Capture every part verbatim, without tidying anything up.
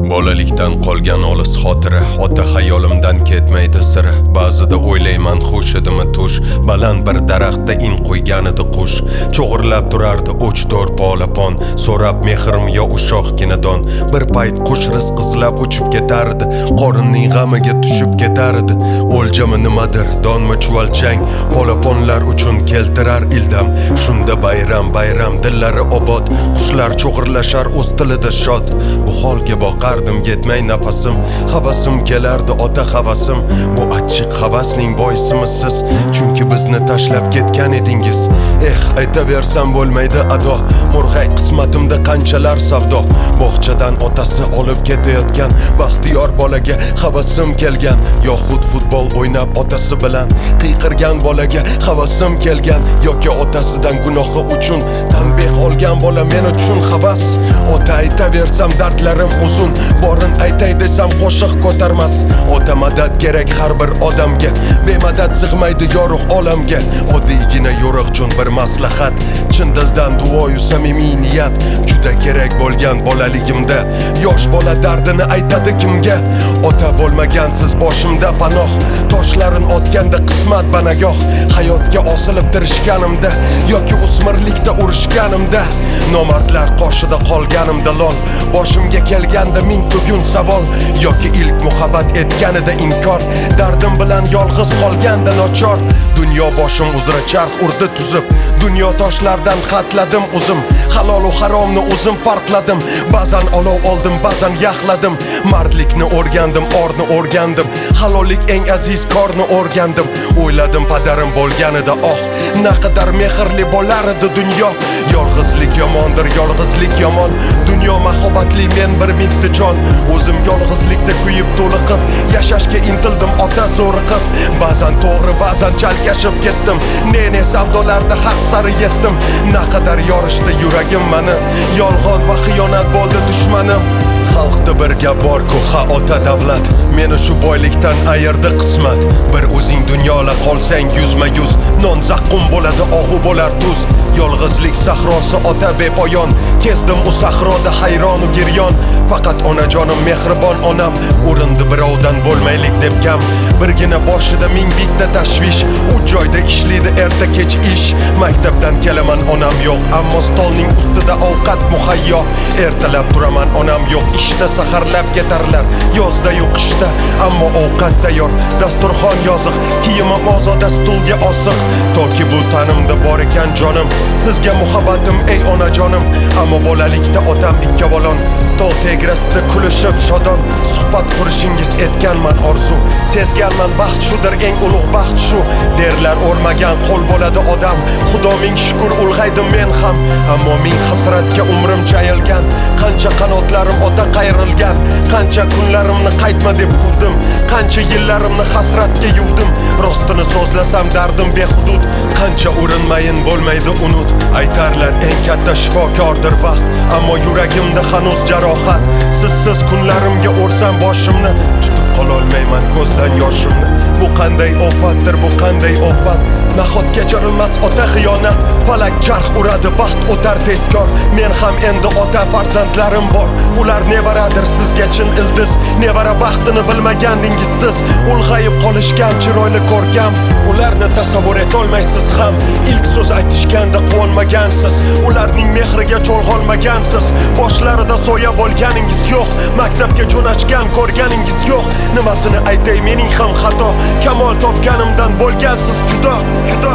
Bolalikdan qolgan olis xotira, ota xayolimdan ketmaydi siri. Ba'zida o'ylayman xush edimi tush, baland bir daraxtda in qo'ygan edi qush. Cho'g'irlab turardi o'ch-to'r polapon, so'rab mehrim yo ushoqgina don. Bir payt qush rizq izlab uchib ketardi, qorinning g'amiga tushib ketardi. O'ljami nimadir, donmi chuvalchang, polaponlar uchun keltirar ildam. Shunda bayram bayram dillari obod, qushlar cho'g'irlashar o'z tilida shod. Bu holga boqardim yetmay nafasim, havasim kelardi ota havasim. Bu achchiq havasning boisimi siz? Chunki bizni tashlab ketgan edingiz. Eh, aytaversam bo'lmaydi ado, murg'ay qismatimda qanchalar savdo. Bog'chadan otasi olib ketayotgan baxtiyor bolaga havasim kelgan, yoxud futbol o'ynab otasi bilan qiyqirgan bolaga havasim kelgan, yoki otasidan gunohi uchun tanbeh olgan bola men uchun havas. Ota aytaversam dardlarim uzun, borin aytay desam qo'shiq ko'tarmas. Ota madad kerak har bir odamga, bemadad sig'maydi yorug' olamga. Oddiygina yo'riq uchun bir maslahat, chin dildan duoyu samimiy niyat juda kerak bo'lgan bolaligimda. Yosh bola dardini aytadi kimga? Ota bo'lmagansiz boshimda panoh, toshlarin otganda qismat banagoh. Hayotga osilib tirishganimda yoki o'smirlikda urishganimda, nomardlar qoshida qolganimda lol. Boshimga kelganda ming tugun savol, yoki ilk muhabbat etganida inkor. Dardim bilan yolg'iz qolganda nochor. Dunyo boshim uzra charx urdi tuzib, dunyo toshlardan xatladim o'zim. Halol va haromni o'zim farqladim, ba'zan olov oldim, ba'zan yaxladim. Mardlikni o'rgandim, orni o'rgandim, halollik eng aziz korni o'rgandim. O'yladim padarim bo'lganida oh, naqadar mehrli bo'lar edi dunyo. Yolg'izlik yomondir, yolg'izlik yomon. Dunyo mahobatli, men bir mingta jon. O'zim yolg'izlikda kuyib to'liqib yashashga intildim ota zo'riqib. Ba'zan to'g'ri, ba'zan chalkashib ketdim, ne-ne savdolarda haq sari yetdim. Naqadar yorishdi yuragim mani, yolg'on va xiyonat bo'ldi dushmanim. Xalqda bir gap bor-ku, ha ota davlat, meni shu boylikdan ayirdi qismat. Bir o'zing dunyola qolsang yuzma yuz, non zaqqum bo'ladi, og'u bo'lar tuz. Yolg'izlik sahrosi ota bepoyon, kezdim u sahroda hayronu giryon. Faqat onajonim mehribon onam, urindi birovdan bo'lmaylik deb kam. Birgina boshida ming bitta tashvish, u joyda ishlaydi erta kech ish. Maktabdan kelaman onam yo'q, ammo stolning ustida ovqat muhayyo. Ertalab turaman onam yo'q, ishda saharlab ketarlar, yozda yu qishda, ammo ovqat tayyor. Dasturxon yoziq, kiyimim ozoda stulga osiq. Toki bu tanimda bor ekan jonim, sizga muhabbatim ey onajonim. Ammo bolalikda otam ikkovolon, stol tegrasida kulishib shodon. Suhbat qurishingiz etganman orzu, sezganman baxt shudir, eng ulug' baxt shu. Derlar o'rmagan qo'l bo'ladi odam, xudo ming shukr ulg'aydim men ham. Ammo ming hasratga umrim chayilgan, qancha qanotlarim ota qayrilgan. Qancha kunlarimni qaytma deb quvdim, qancha yillarimni hasratga yuvdim. Rostini so'zlasam dardim behudud, qancha urinmayin bo'lmaydi unut. Aytarlar eng katta shifokordir vaqt, ammo yuragimda hanuz jarohat. Sizsiz kunlarimga o'rsam boshimni, tutib qololmayman ko'zdan yoshimni. Bu qanday ofatdir, bu qanday ofat? Nahot kechirilmas ota xiyonat, falak charx uradi, vaqt o'tar tezkor. Men ham endi ota farzandlarim bor, ular nevaradir sizga chin ildiz. Nevara baxtini bilmagandingiz siz, ulg'ayib qolishgan chiroyli ko'rkam. Ularni tasavvur etolmaysiz ham, ilk so'z aytishganda quvonmagansiz, ularning mehriga cho'lg'olmagansiz. Boshlarida soya bo'lganingiz yo'q, maktabga jo'nachgan ko'rganingiz yo'q. Nimasini aytay, mening ham xato, kamol topganimdan bo'lgansiz judo. Judo.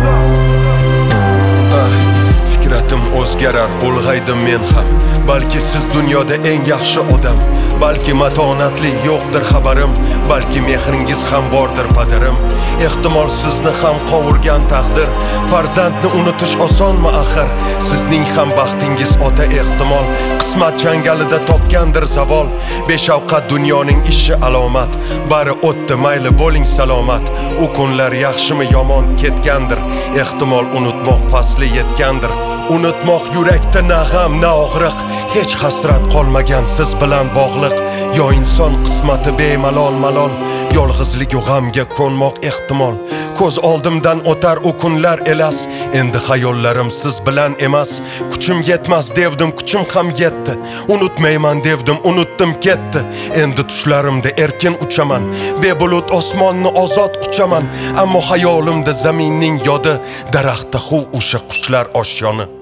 Ah, fikratim o'zgarar, ulg'aydim men ham. Balki siz dunyoda eng yaxshi odam, balki matonatli yo'qdir xabarim, balki mehringiz ham bordir padarim. Ehtimol sizni ham qovurgan taqdir, farzandni unutish osonmi axir? Sizning ham baxtingiz ota ehtimol, qismat jangalida topgandir zavol. Beshavqat dunyoning ishi alomat, bari o'tdi mayli bo'ling salomat. U kunlar yaxshimi yomon ketgandir, ehtimol unutmoq fasli yetgandir. Unutmoq yurakda na g'am na og'riq, hech hasrat qolmagan siz bilan bog'liq. Yo inson qismati bemalol malol, yolg'izlik u g'amga ko'nmoq ehtimol. Ko'z oldimdan o'tar u kunlar elas, endi xayollarim siz bilan emas. Kuchim yetmas devdim, kuchim ham yetdi. Unutmayman devdim, unutdim ketdi. Endi tushlarimda erkin uchaman, bebulut osmonni ozod quchaman. Ammo xayolimda zaminning yodi, daraxtda huv o'sha qushlar oshyoni.